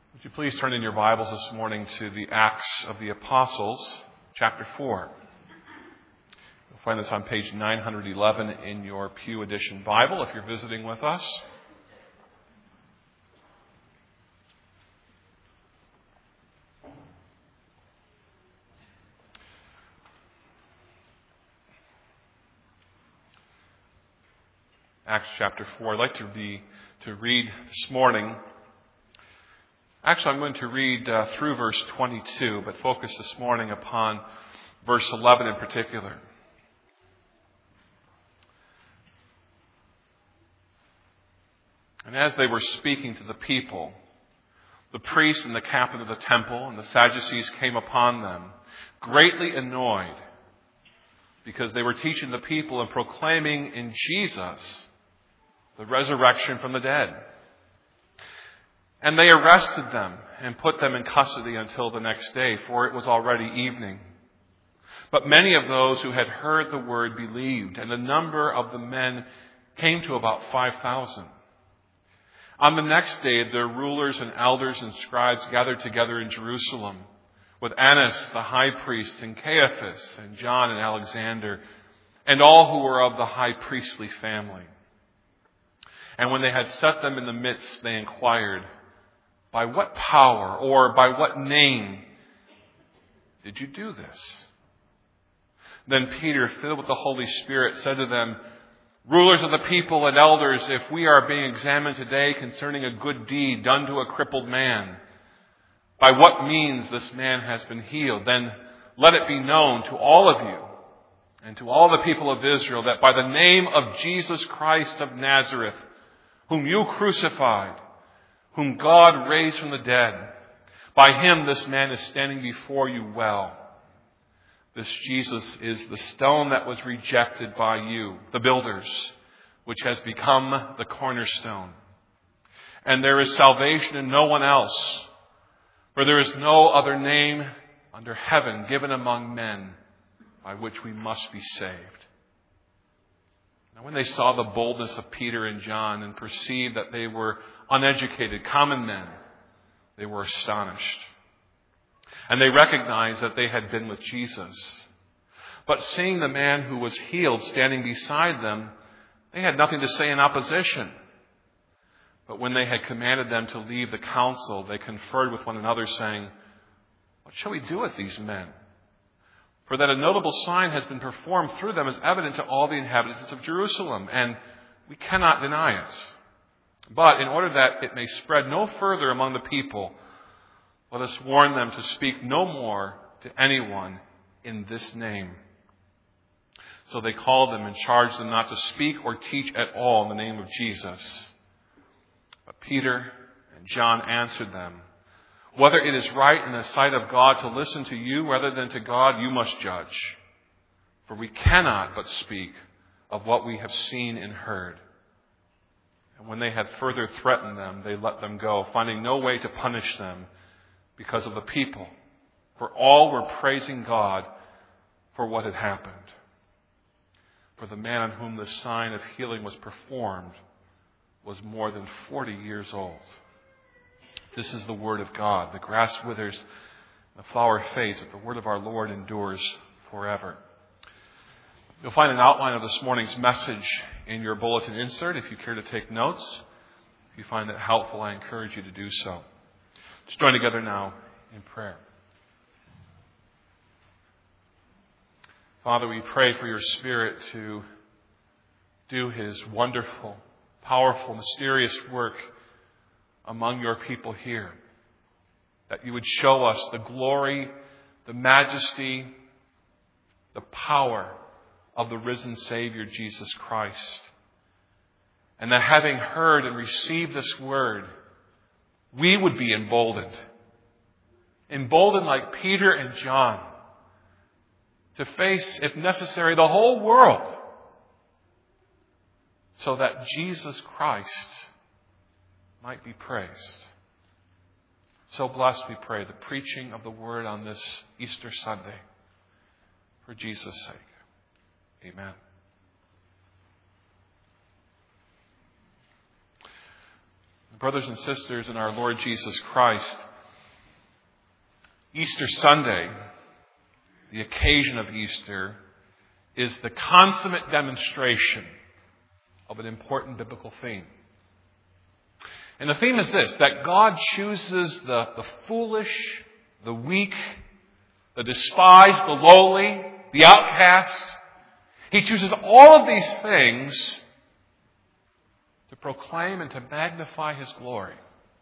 Would you please turn in your Bibles this morning to the Acts of the Apostles, chapter 4. You'll find this on page 911 in your Pew Edition Bible if you're visiting with us. Acts chapter 4. I'd like to read this morning. Actually, I'm going to read through verse 22, but focus this morning upon verse 11 in particular. And as they were speaking to the people, the priests and the captain of the temple and the Sadducees came upon them, greatly annoyed, because they were teaching the people and proclaiming in Jesus the resurrection from the dead. And they arrested them and put them in custody until the next day, for it was already evening. But many of those who had heard the word believed, and the number of the men came to about 5,000. On the next day, the rulers and elders and scribes gathered together in Jerusalem, with Annas the high priest, and Caiaphas, and John and Alexander, and all who were of the high priestly family. And when they had set them in the midst, they inquired, "By what power or by what name did you do this?" Then Peter, filled with the Holy Spirit, said to them, "Rulers of the people and elders, if we are being examined today concerning a good deed done to a crippled man, by what means this man has been healed, then let it be known to all of you and to all the people of Israel that by the name of Jesus Christ of Nazareth, whom you crucified, whom God raised from the dead, by him this man is standing before you well. This Jesus is the stone that was rejected by you, the builders, which has become the cornerstone. And there is salvation in no one else, for there is no other name under heaven given among men by which we must be saved." Now when they saw the boldness of Peter and John and perceived that they were uneducated, common men, they were astonished. And they recognized that they had been with Jesus. But seeing the man who was healed standing beside them, they had nothing to say in opposition. But when they had commanded them to leave the council, they conferred with one another, saying, "What shall we do with these men? For that a notable sign has been performed through them is evident to all the inhabitants of Jerusalem, and we cannot deny it. But in order that it may spread no further among the people, let us warn them to speak no more to anyone in this name." So they called them and charged them not to speak or teach at all in the name of Jesus. But Peter and John answered them, "Whether it is right in the sight of God to listen to you rather than to God, you must judge. For we cannot but speak of what we have seen and heard." And when they had further threatened them, they let them go, finding no way to punish them because of the people. For all were praising God for what had happened. For the man on whom the sign of healing was performed was more than 40 years old. This is the word of God. The grass withers, the flower fades, but the word of our Lord endures forever. You'll find an outline of this morning's message in your bulletin insert if you care to take notes. If you find that helpful, I encourage you to do so. Let's join together now in prayer. Father, we pray for your Spirit to do his wonderful, powerful, mysterious work among your people here. That you would show us the glory, the majesty, the power of the risen Savior, Jesus Christ. And that having heard and received this word, we would be emboldened. Emboldened like Peter and John to face, if necessary, the whole world so that Jesus Christ might be praised. So bless, we pray, the preaching of the word on this Easter Sunday for Jesus' sake. Amen. Brothers and sisters in our Lord Jesus Christ, Easter Sunday, the occasion of Easter, is the consummate demonstration of an important biblical theme. And the theme is this, that God chooses the foolish, the weak, the despised, the lowly, the outcast. He chooses all of these things to proclaim and to magnify His glory.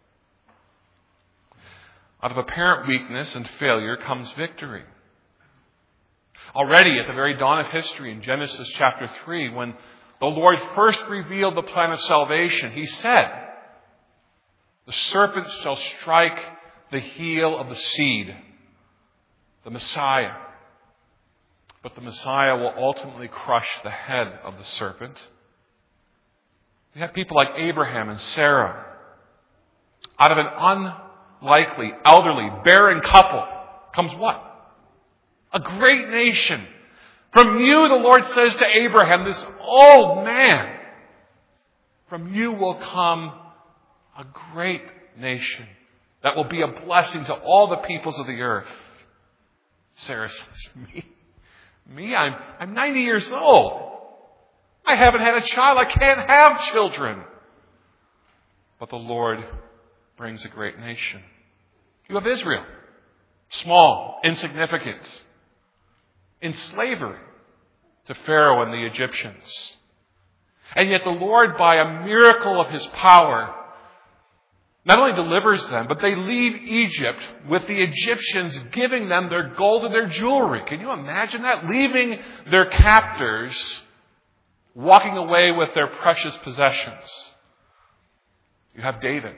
Out of apparent weakness and failure comes victory. Already at the very dawn of history in Genesis chapter 3, when the Lord first revealed the plan of salvation, He said, "The serpent shall strike the heel of the seed," the Messiah. But the Messiah will ultimately crush the head of the serpent. We have people like Abraham and Sarah. Out of an unlikely, elderly, barren couple comes what? A great nation. From you, the Lord says to Abraham, this old man, from you will come a great nation that will be a blessing to all the peoples of the earth. Sarah says, Me? I'm 90 years old. I haven't had a child. I can't have children. But the Lord brings a great nation. You have Israel. Small, insignificant, in slavery to Pharaoh and the Egyptians. And yet the Lord, by a miracle of His power, not only delivers them, but they leave Egypt with the Egyptians giving them their gold and their jewelry. Can you imagine that? Leaving their captors, walking away with their precious possessions. You have David,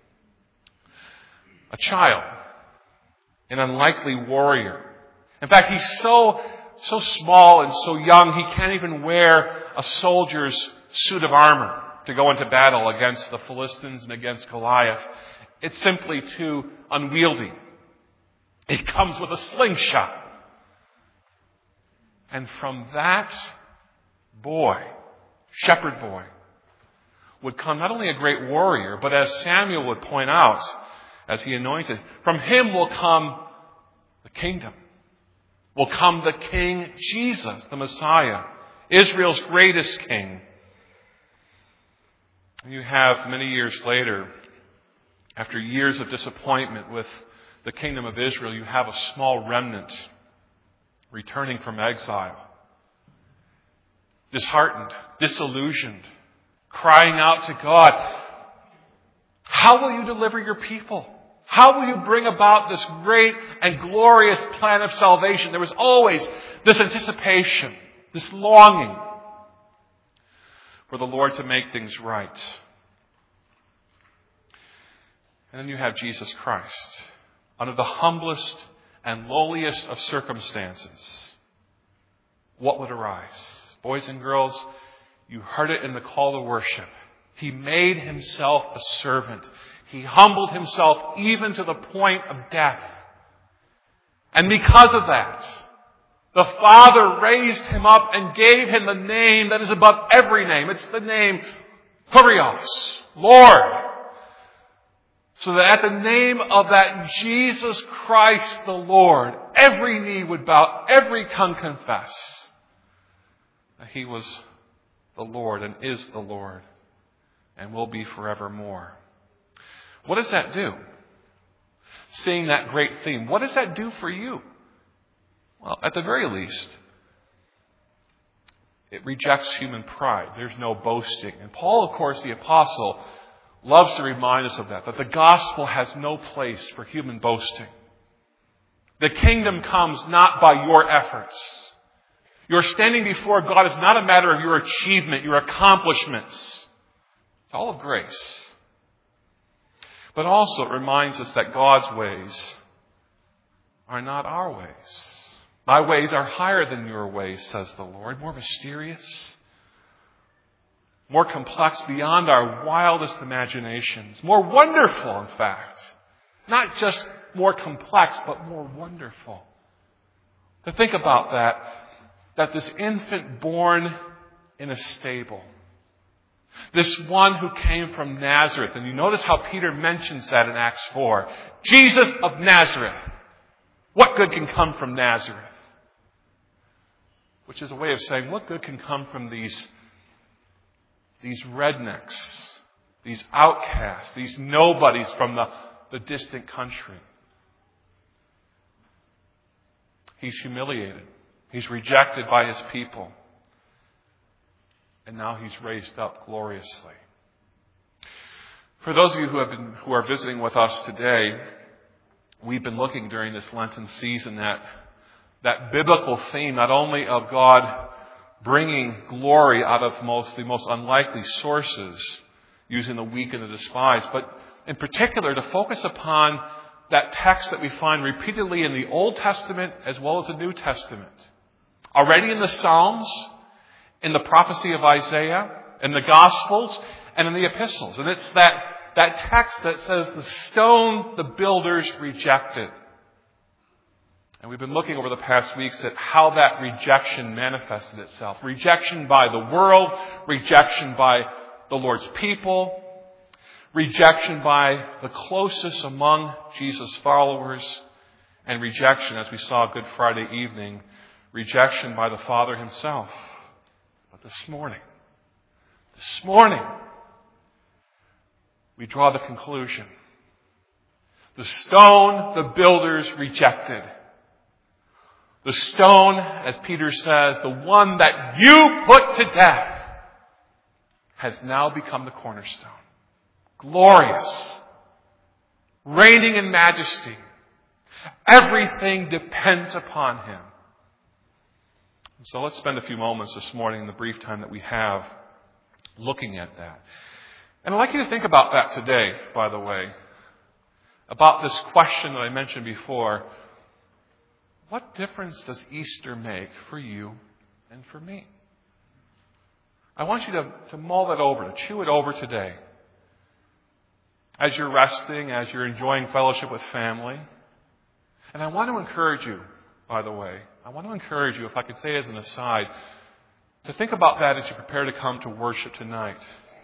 a child, an unlikely warrior. In fact, he's so small and so young, he can't even wear a soldier's suit of armor to go into battle against the Philistines and against Goliath. It's simply too unwieldy. It comes with a slingshot. And from that boy, shepherd boy, would come not only a great warrior, but as Samuel would point out, as he anointed, from him will come the kingdom. Will come the King Jesus, the Messiah, Israel's greatest king. You have many years later, after years of disappointment with the kingdom of Israel, you have a small remnant returning from exile. Disheartened, disillusioned, crying out to God, how will you deliver your people? How will you bring about this great and glorious plan of salvation? There was always this anticipation, this longing for the Lord to make things right. And then you have Jesus Christ, under the humblest and lowliest of circumstances. What would arise? Boys and girls, you heard it in the call to worship. He made Himself a servant. He humbled Himself even to the point of death. And because of that, the Father raised Him up and gave Him the name that is above every name. It's the name Kyrios, Lord. So that at the name of that Jesus Christ the Lord, every knee would bow, every tongue confess that He was the Lord and is the Lord and will be forevermore. What does that do? Seeing that great theme, what does that do for you? Well, at the very least, it rejects human pride. There's no boasting. And Paul, of course, the apostle, loves to remind us of that the gospel has no place for human boasting. The kingdom comes not by your efforts. Your standing before God is not a matter of your achievement, your accomplishments. It's all of grace. But also it reminds us that God's ways are not our ways. My ways are higher than your ways, says the Lord, more mysterious, more complex beyond our wildest imaginations, more wonderful, in fact. Not just more complex, but more wonderful. To think about that this infant born in a stable, This one who came from Nazareth. And you notice how Peter mentions that in Acts 4. Jesus of Nazareth. What good can come from Nazareth? Which is a way of saying, what good can come from these rednecks, these outcasts, these nobodies from the distant country? He's humiliated. He's rejected by his people. And now he's raised up gloriously. For those of you who are visiting with us today, we've been looking during this Lenten season at that biblical theme, not only of God bringing glory out of the most unlikely sources, using the weak and the despised, but in particular to focus upon that text that we find repeatedly in the Old Testament as well as the New Testament. Already in the Psalms, in the prophecy of Isaiah, in the Gospels, and in the epistles. And it's that text that says, the stone the builders rejected. And we've been looking over the past weeks at how that rejection manifested itself. Rejection by the world, rejection by the Lord's people, rejection by the closest among Jesus' followers, and rejection, as we saw Good Friday evening, rejection by the Father himself. But this morning, we draw the conclusion. The stone the builders rejected. The stone, as Peter says, the one that you put to death, has now become the cornerstone. Glorious. Reigning in majesty. Everything depends upon him. So let's spend a few moments this morning in the brief time that we have looking at that. And I'd like you to think about that today, by the way. About this question that I mentioned before. What difference does Easter make for you and for me? I want you to mull that over, to chew it over today. As you're resting, as you're enjoying fellowship with family. And I want to encourage you, by the way, if I could say as an aside, to think about that as you prepare to come to worship tonight.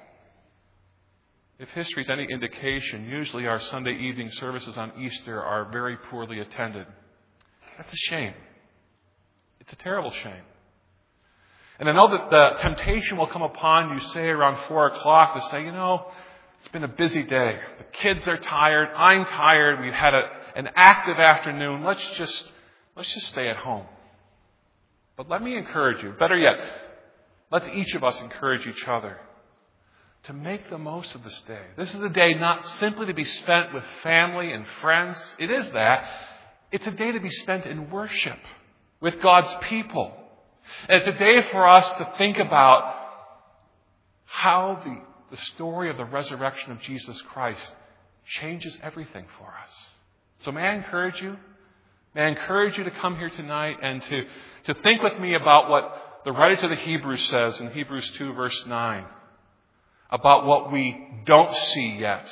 If history is any indication, usually our Sunday evening services on Easter are very poorly attended. That's a shame. It's a terrible shame. And I know that the temptation will come upon you, say, around 4 o'clock to say, it's been a busy day. The kids are tired. I'm tired. We've had an active afternoon. Let's just stay at home. But let me encourage you. Better yet, let's each of us encourage each other to make the most of this day. This is a day not simply to be spent with family and friends. It is that. It's a day to be spent in worship with God's people. And it's a day for us to think about how the story of the resurrection of Jesus Christ changes everything for us. So may I encourage you? May I encourage you to come here tonight and to think with me about what the writer to the Hebrews says in Hebrews 2 verse 9. About what we don't see yet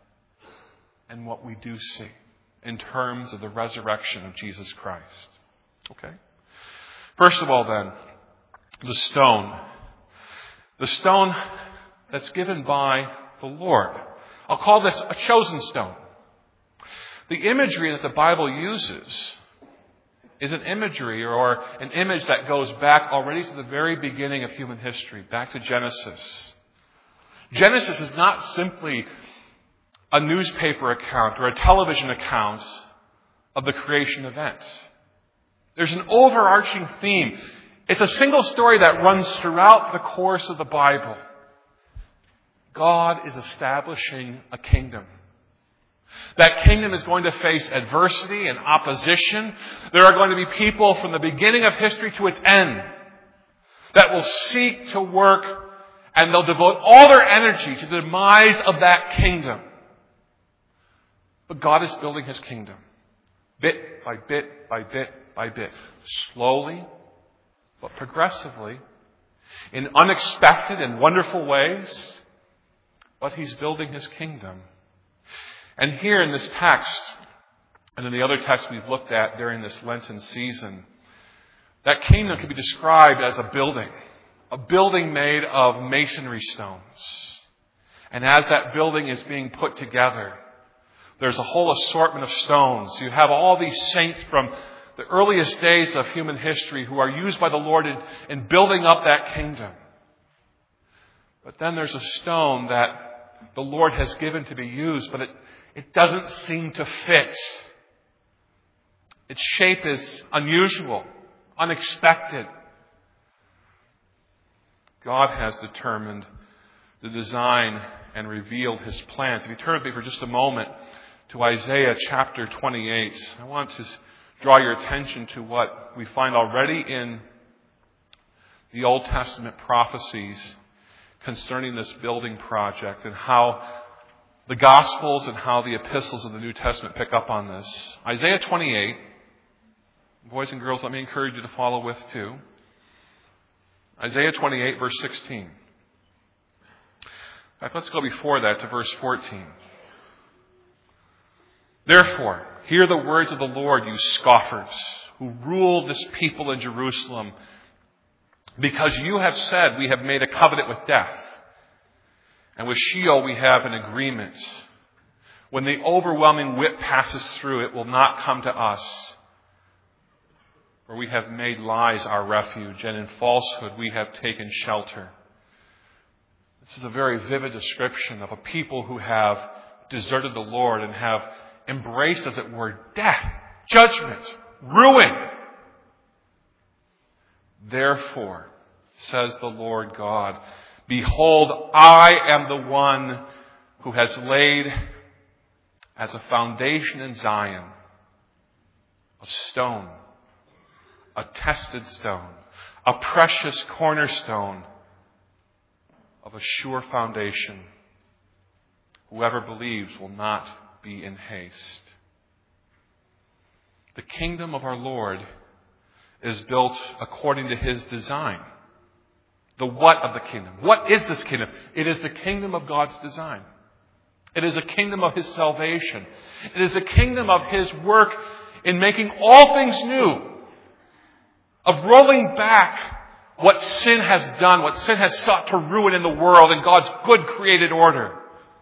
and what we do see in terms of the resurrection of Jesus Christ. Okay? First of all then, the stone. The stone that's given by the Lord. I'll call this a chosen stone. The imagery that the Bible uses is an imagery or an image that goes back already to the very beginning of human history, back to Genesis. Genesis is not simply a newspaper account or a television account of the creation event. There's an overarching theme. It's a single story that runs throughout the course of the Bible. God is establishing a kingdom. That kingdom is going to face adversity and opposition. There are going to be people from the beginning of history to its end that will seek to work, and they'll devote all their energy to the demise of that kingdom. But God is building his kingdom. Bit by bit by bit by bit. Slowly, but progressively. In unexpected and wonderful ways. But he's building his kingdom. And here in this text, and in the other texts we've looked at during this Lenten season, that kingdom can be described as a building. a building made of masonry stones. And as that building is being put together, there's a whole assortment of stones. You have all these saints from the earliest days of human history who are used by the Lord in building up that kingdom. But then there's a stone that the Lord has given to be used, but it doesn't seem to fit. Its shape is unusual, unexpected. God has determined the design and revealed His plans. If you turn with me for just a moment to Isaiah chapter 28, I want to draw your attention to what we find already in the Old Testament prophecies concerning this building project and how the Gospels and how the epistles of the New Testament pick up on this. Isaiah 28, boys and girls, let me encourage you to follow with too. Isaiah 28, verse 16. In fact, let's go before that to verse 14. Therefore, hear the words of the Lord, you scoffers, who rule this people in Jerusalem, because you have said, we have made a covenant with death, and with Sheol we have an agreement. When the overwhelming whip passes through, it will not come to us. For we have made lies our refuge, and in falsehood we have taken shelter. This is a very vivid description of a people who have deserted the Lord and have embraced, as it were, death, judgment, ruin. Therefore, says the Lord God, behold, I am the one who has laid as a foundation in Zion a stone, a tested stone, a precious cornerstone of a sure foundation. Whoever believes will not be in haste. The kingdom of our Lord is built according to His design. The what of the kingdom? What is this kingdom? It is the kingdom of God's design. It is a kingdom of His salvation. It is a kingdom of His work in making all things new. Of rolling back what sin has done, what sin has sought to ruin in the world in God's good created order.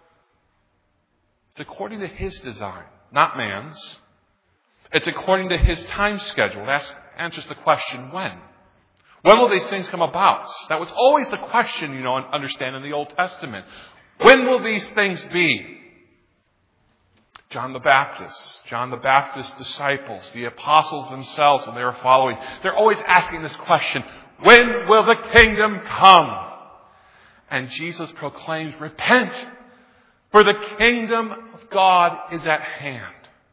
It's according to His design, not man's. It's according to His time schedule. That answers the question, when? When will these things come about? That was always the question, understand in the Old Testament. When will these things be? John the Baptist's disciples, the apostles themselves when they were following, they're always asking this question, when will the kingdom come? And Jesus proclaims, repent, for the kingdom of God is at hand.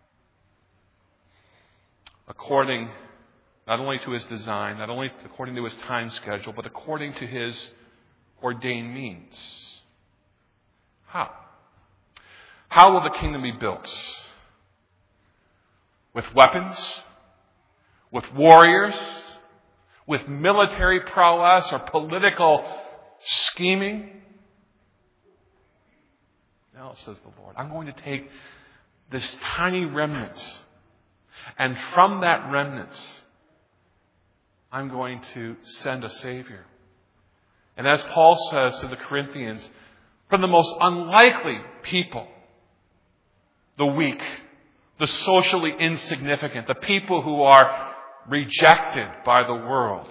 According not only to His design, not only according to His time schedule, but according to His ordained means. How? How will the kingdom be built? With weapons? With warriors? With military prowess or political scheming? No, says the Lord. I'm going to take this tiny remnant, and from that remnant, I'm going to send a Savior. And as Paul says to the Corinthians, from the most unlikely people, the weak, the socially insignificant, the people who are rejected by the world,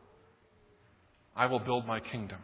I will build my kingdom.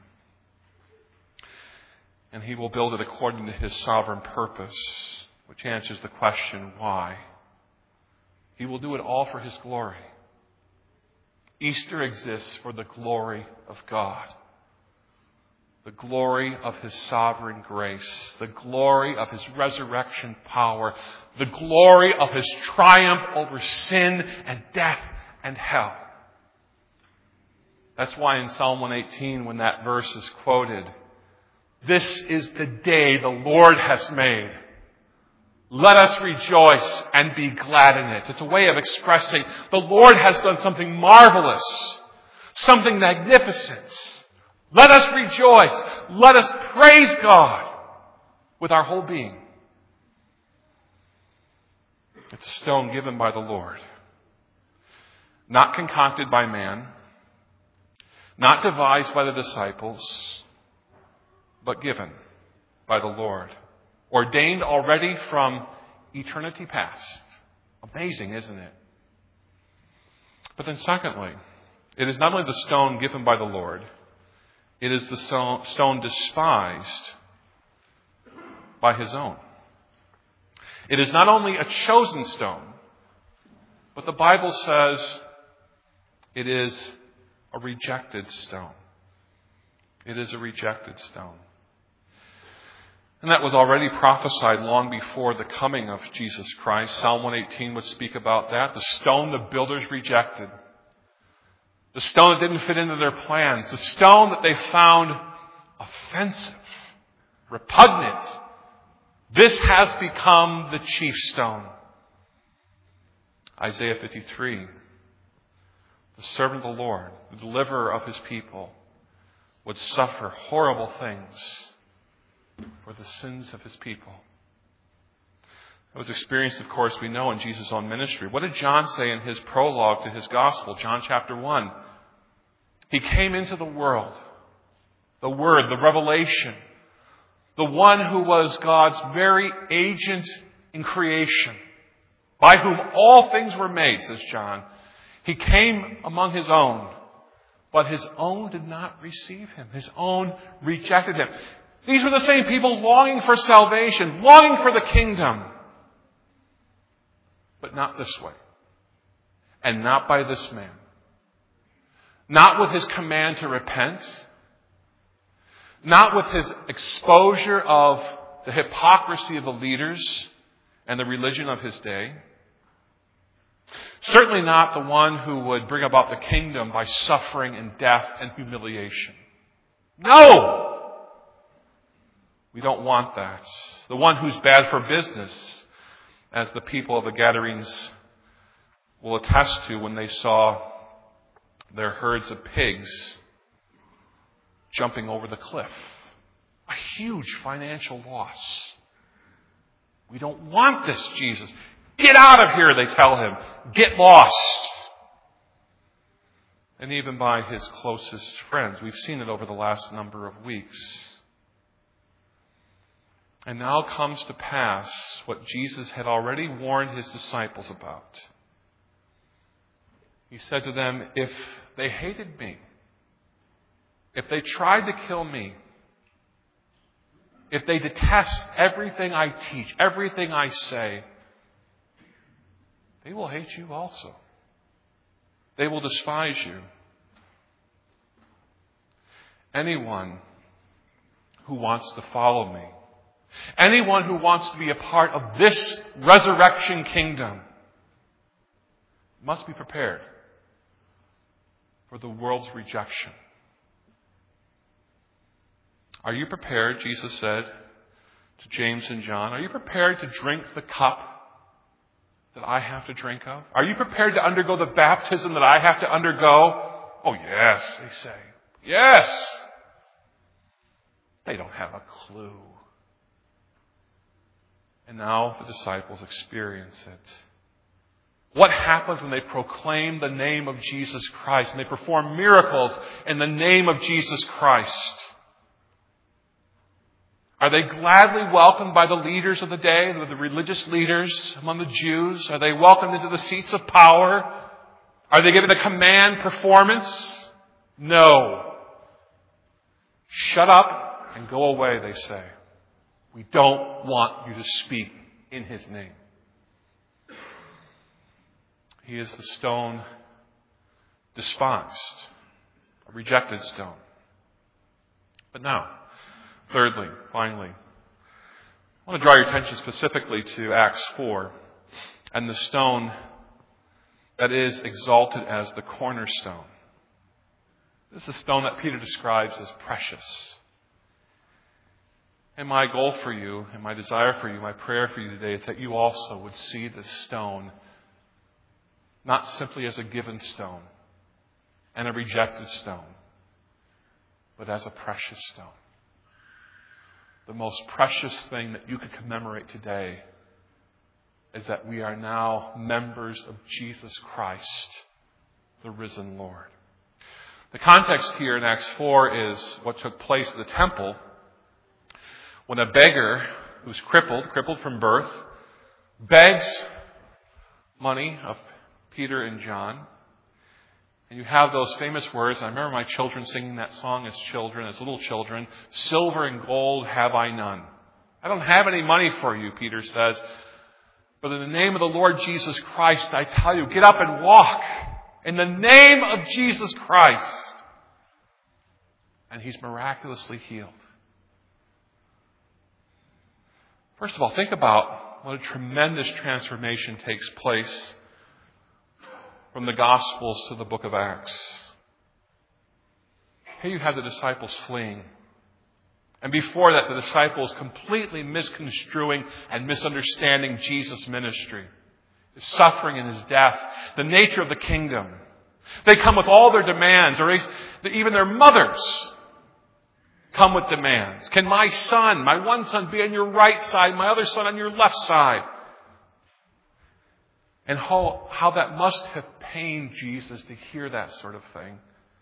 And He will build it according to His sovereign purpose, which answers the question, why? He will do it all for His glory. Easter exists for the glory of God. The glory of His sovereign grace, the glory of His resurrection power, the glory of His triumph over sin and death and hell. That's why in Psalm 118, when that verse is quoted, this is the day the Lord has made. Let us rejoice and be glad in it. It's a way of expressing the Lord has done something marvelous, something magnificent. Let us rejoice. Let us praise God with our whole being. It's a stone given by the Lord, not concocted by man, not devised by the disciples, but given by the Lord, ordained already from eternity past. Amazing, isn't it? But then secondly, it is not only the stone given by the Lord, it is the stone despised by his own. It is not only a chosen stone, but the Bible says it is a rejected stone. It is a rejected stone. And that was already prophesied long before the coming of Jesus Christ. Psalm 118 would speak about that. The stone the builders rejected. The stone that didn't fit into their plans. The stone that they found offensive, repugnant. This has become the chief stone. Isaiah 53. The servant of the Lord, the deliverer of his people, would suffer horrible things for the sins of his people. It was experienced, of course, we know in Jesus' own ministry. What did John say in his prologue to his gospel, John chapter 1? He came into the world, the Word, the revelation, the one who was God's very agent in creation, by whom all things were made, says John. He came among his own, but his own did not receive him. His own rejected him. These were the same people longing for salvation, longing for the kingdom. But not this way. And not by this man. Not with his command to repent. Not with his exposure of the hypocrisy of the leaders and the religion of his day. Certainly not the one who would bring about the kingdom by suffering and death and humiliation. No! We don't want that. The one who's bad for business, as the people of the Gadarenes will attest to when they saw their herds of pigs jumping over the cliff. A huge financial loss. We don't want this, Jesus. Get out of here, they tell him. Get lost. And even by his closest friends. We've seen it over the last number of weeks. And now comes to pass what Jesus had already warned his disciples about. He said to them, if they hated me, if they tried to kill me, if they detest everything I teach, everything I say, they will hate you also. They will despise you. Anyone who wants to follow me, anyone who wants to be a part of this resurrection kingdom must be prepared for the world's rejection. Are you prepared, Jesus said to James and John, are you prepared to drink the cup that I have to drink of? Are you prepared to undergo the baptism that I have to undergo? Oh, yes, they say. Yes! They don't have a clue. And now the disciples experience it. What happens when they proclaim the name of Jesus Christ and they perform miracles in the name of Jesus Christ? Are they gladly welcomed by the leaders of the day, the religious leaders among the Jews? Are they welcomed into the seats of power? Are they given a command performance? No. Shut up and go away, they say. We don't want you to speak in his name. He is the stone despised, a rejected stone. But now, thirdly, finally, I want to draw your attention specifically to Acts 4 and the stone that is exalted as the cornerstone. This is the stone that Peter describes as precious. And my goal for you, and my desire for you, my prayer for you today is that you also would see this stone not simply as a given stone and a rejected stone, but as a precious stone. The most precious thing that you could commemorate today is that we are now members of Jesus Christ, the risen Lord. The context here in Acts 4 is what took place at the temple when a beggar who's crippled from birth, begs money of Peter and John. And you have those famous words. I remember my children singing that song as little children. Silver and gold have I none. I don't have any money for you, Peter says. But in the name of the Lord Jesus Christ, I tell you, get up and walk. In the name of Jesus Christ. And he's miraculously healed. First of all, think about what a tremendous transformation takes place from the Gospels to the book of Acts. Here you have the disciples fleeing. And before that, the disciples completely misconstruing and misunderstanding Jesus' ministry, his suffering and his death, the nature of the kingdom. They come with all their demands, or even their mothers come with demands. Can my son, my one son, be on your right side, my other son on your left side? And how that must have pained Jesus to hear that sort of thing.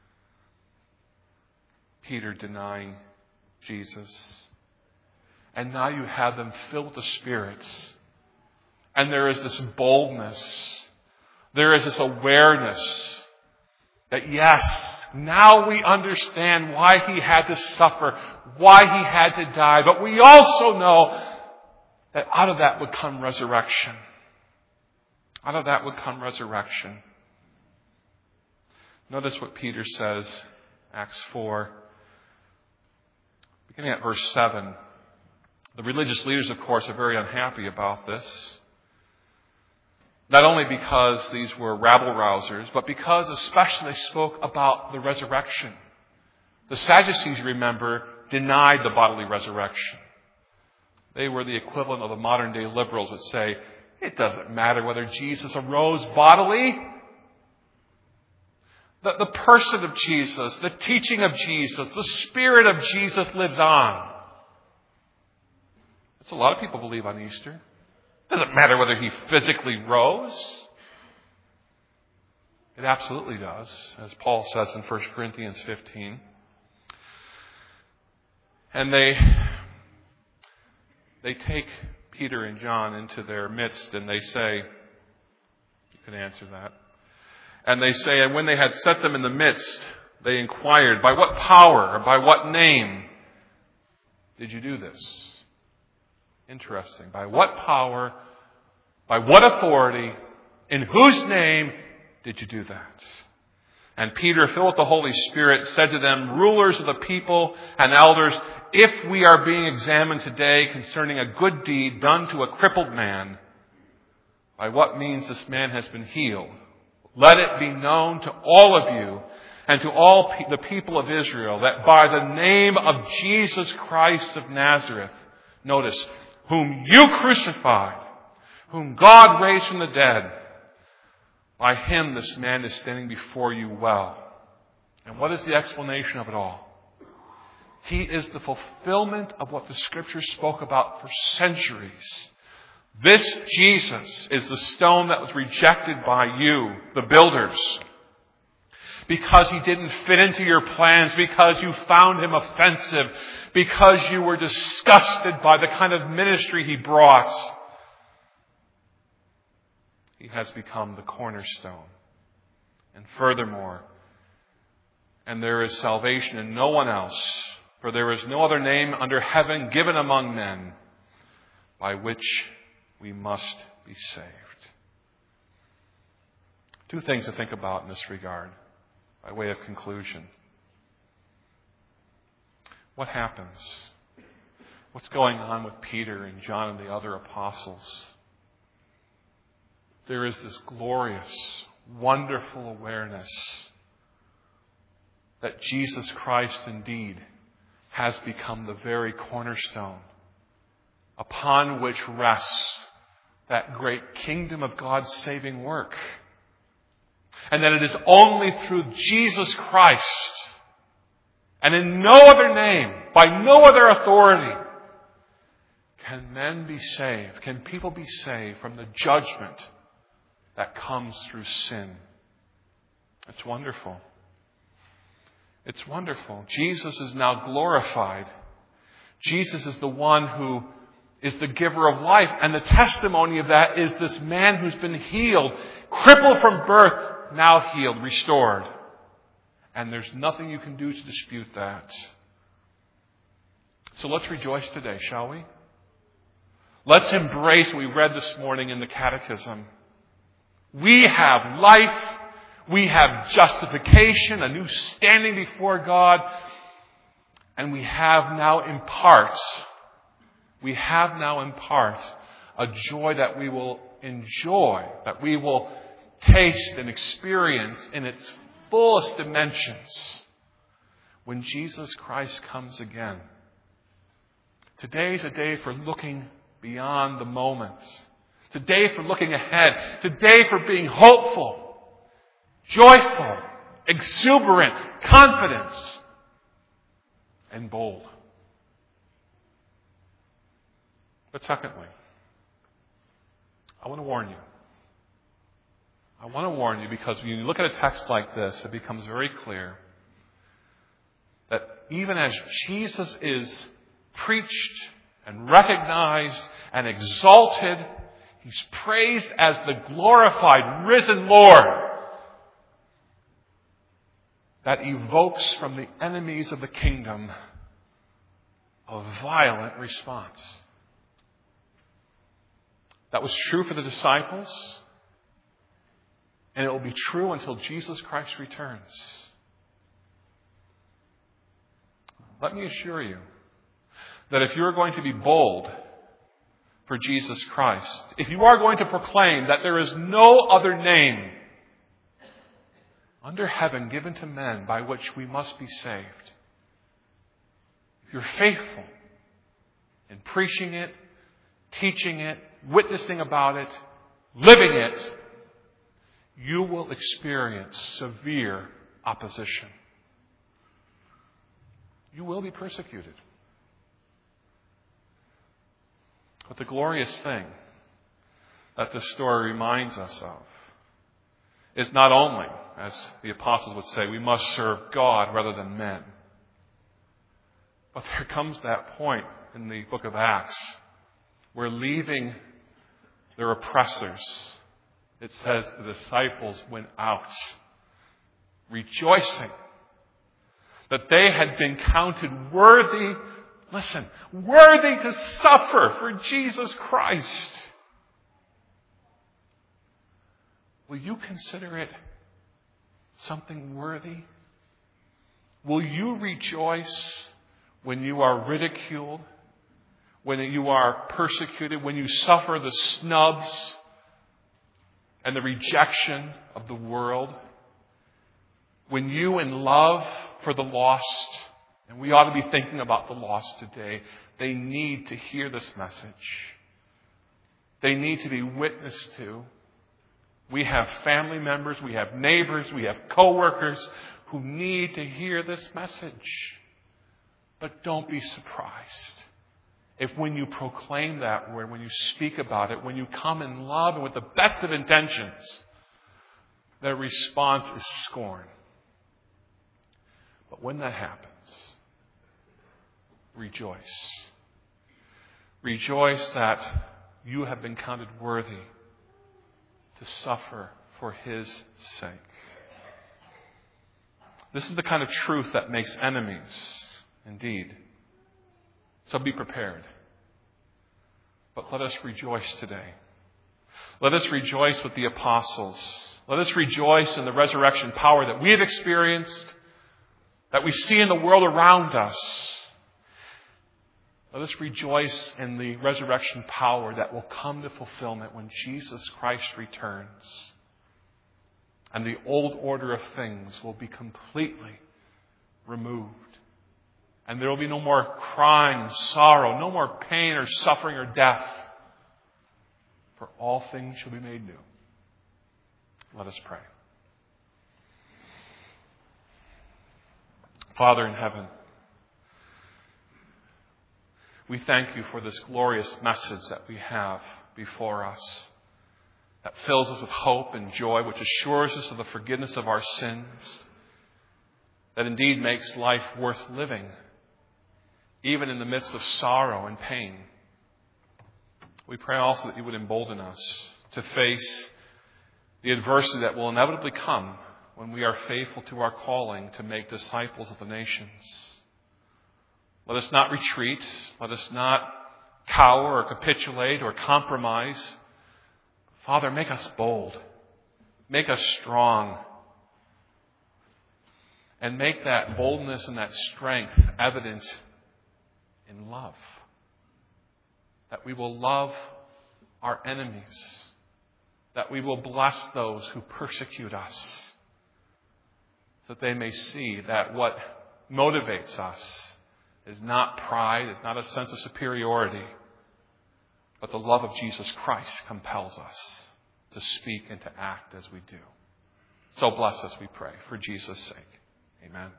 Peter denying Jesus. And now you have them filled with the spirits. And there is this boldness. There is this awareness that yes, now we understand why he had to suffer, why he had to die. But we also know that out of that would come resurrection. Out of that would come resurrection. Notice what Peter says, Acts 4, beginning at verse 7. The religious leaders, of course, are very unhappy about this. Not only because these were rabble-rousers, but because especially they spoke about the resurrection. The Sadducees, remember, denied the bodily resurrection. They were the equivalent of the modern-day liberals that say, it doesn't matter whether Jesus arose bodily. The person of Jesus, the teaching of Jesus, the Spirit of Jesus lives on. That's what a lot of people believe on Easter. It doesn't matter whether he physically rose. It absolutely does, as Paul says in 1 Corinthians 15. And they take Peter and John into their midst and they say, you can answer that. And they say, and when they had set them in the midst, they inquired, by what power or by what name did you do this? Interesting. By what power, by what authority, in whose name did you do that? And Peter, filled with the Holy Spirit, said to them, rulers of the people and elders, if we are being examined today concerning a good deed done to a crippled man, by what means this man has been healed, let it be known to all of you and to all the people of Israel that by the name of Jesus Christ of Nazareth, notice, whom you crucified, whom God raised from the dead, by him this man is standing before you well. And what is the explanation of it all? He is the fulfillment of what the Scripture spoke about for centuries. This Jesus is the stone that was rejected by you, the builders, because he didn't fit into your plans, because you found him offensive, because you were disgusted by the kind of ministry he brought. He has become the cornerstone. And furthermore, and there is salvation in no one else, for there is no other name under heaven given among men by which we must be saved. Two things to think about in this regard, by way of conclusion. What happens? What's going on with Peter and John and the other apostles? There is this glorious, wonderful awareness that Jesus Christ indeed has become the very cornerstone upon which rests that great kingdom of God's saving work. And that it is only through Jesus Christ and in no other name, by no other authority, can men be saved, can people be saved from the judgment that comes through sin. It's wonderful. It's wonderful. Jesus is now glorified. Jesus is the one who is the giver of life. And the testimony of that is this man who's been healed, crippled from birth, now healed, restored. And there's nothing you can do to dispute that. So let's rejoice today, shall we? Let's embrace what we read this morning in the Catechism. We have life. We have justification, a new standing before God. And we have now in part a joy that we will enjoy, that we will taste and experience in its fullest dimensions when Jesus Christ comes again. Today is a day for looking beyond the moment. Today for looking ahead. Today for being hopeful, joyful, exuberant, confident, and bold. But secondly, I want to warn you. I want to warn you because when you look at a text like this, it becomes very clear that even as Jesus is preached and recognized and exalted, He's praised as the glorified, risen Lord. That evokes from the enemies of the kingdom a violent response. That was true for the disciples, and it will be true until Jesus Christ returns. Let me assure you that if you're going to be bold for Jesus Christ, if you are going to proclaim that there is no other name under heaven given to men by which we must be saved, if you're faithful in preaching it, teaching it, witnessing about it, living it, you will experience severe opposition. You will be persecuted. But the glorious thing that this story reminds us of is not only, as the apostles would say, we must serve God rather than men. But there comes that point in the book of Acts where, leaving their oppressors, it says the disciples went out rejoicing that they had been counted worthy, worthy to suffer for Jesus Christ. Will you consider it something worthy? Will you rejoice when you are ridiculed, when you are persecuted, when you suffer the snubs and the rejection of the world? When you, in love for the lost, and we ought to be thinking about the lost today, they need to hear this message. They need to be witnessed to. We have family members, we have neighbors, we have co-workers who need to hear this message. But don't be surprised if when you proclaim that word, when you speak about it, when you come in love and with the best of intentions, their response is scorn. But when that happens, rejoice. Rejoice that you have been counted worthy to suffer for His sake. This is the kind of truth that makes enemies, indeed. So be prepared. But let us rejoice today. Let us rejoice with the apostles. Let us rejoice in the resurrection power that we have experienced, that we see in the world around us. Let us rejoice in the resurrection power that will come to fulfillment when Jesus Christ returns. And the old order of things will be completely removed. And there will be no more crying, sorrow, no more pain or suffering or death. For all things shall be made new. Let us pray. Father in heaven, we thank you for this glorious message that we have before us, that fills us with hope and joy, which assures us of the forgiveness of our sins, that indeed makes life worth living, even in the midst of sorrow and pain. We pray also that you would embolden us to face the adversity that will inevitably come when we are faithful to our calling to make disciples of the nations. Let us not retreat. Let us not cower or capitulate or compromise. Father, make us bold. Make us strong. And make that boldness and that strength evident in love. That we will love our enemies. That we will bless those who persecute us. So that they may see that what motivates us is not pride, it's not a sense of superiority, but the love of Jesus Christ compels us to speak and to act as we do. So bless us, we pray, for Jesus' sake. Amen.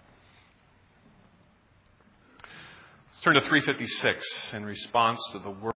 Let's turn to 356 in response to the word.